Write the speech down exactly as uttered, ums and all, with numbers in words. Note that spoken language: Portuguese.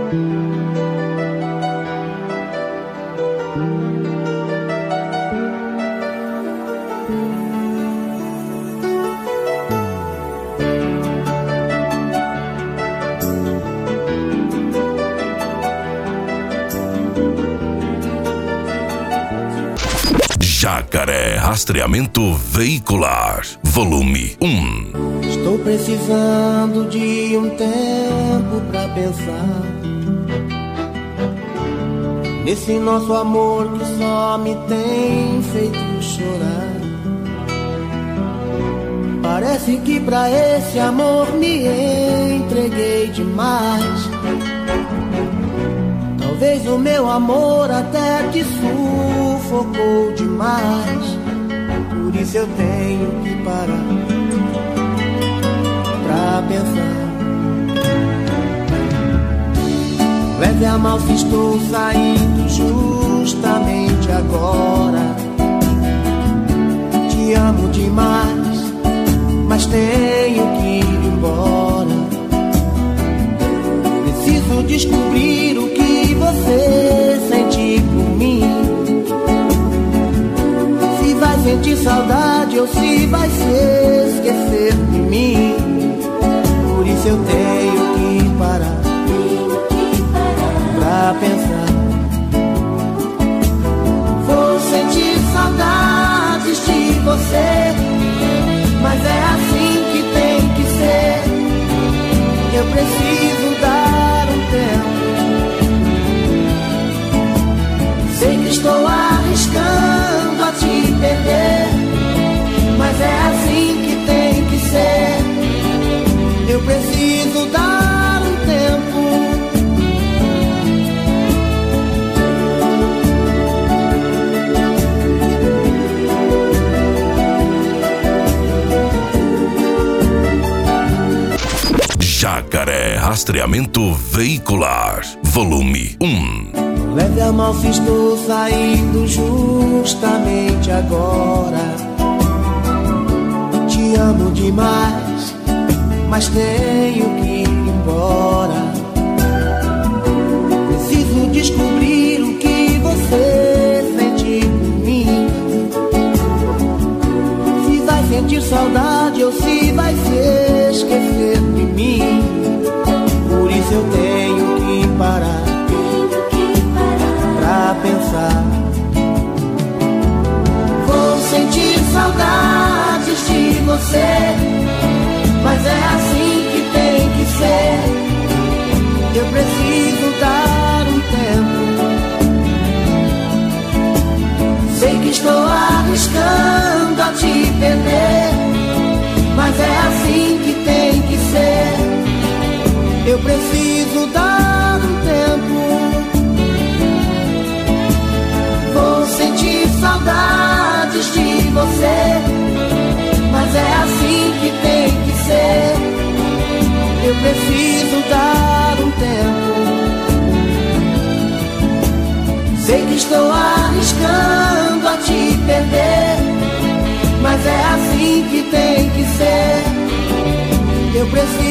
Jacaré Rastreamento Veicular, volume um. Estou precisando de um tempo pra pensar nesse nosso amor que só me tem feito chorar. Parece que pra esse amor me entreguei demais. Talvez o meu amor até te sufocou demais. Por isso eu tenho que parar pra pensar. Leve a mal se estou saindo justamente agora. Te amo demais, mas tenho que ir embora. Preciso descobrir o que você sente por mim. Se vai sentir saudade ou se vai se esquecer de mim. Por isso eu tenho que parar pra pensar. Vou sentir saudades de você, mas é assim que tem que ser. Eu preciso dar um tempo. Sei que estou arriscando a te perder, mas é assim que tem que ser. Eu preciso dar um tempo. Jacaré Rastreamento Veicular, volume um. Leve a mal se estou saindo justamente agora. Te amo demais, mas tenho que ir embora. Preciso descobrir o que você sente por mim. Se vai sentir saudade ou se vai se esquecer de mim. Por isso eu tenho que parar pra pensar. Vou sentir saudades de você, mas é assim que tem que ser. Eu preciso dar um tempo. Sei que estou arriscando a te perder, mas é assim que tem que ser. Eu preciso dar um tempo. Vou sentir saudades de você, mas é assim que tem que ser. Eu preciso dar um tempo. Sei que estou arriscando a te perder, mas é assim que tem que ser. Eu preciso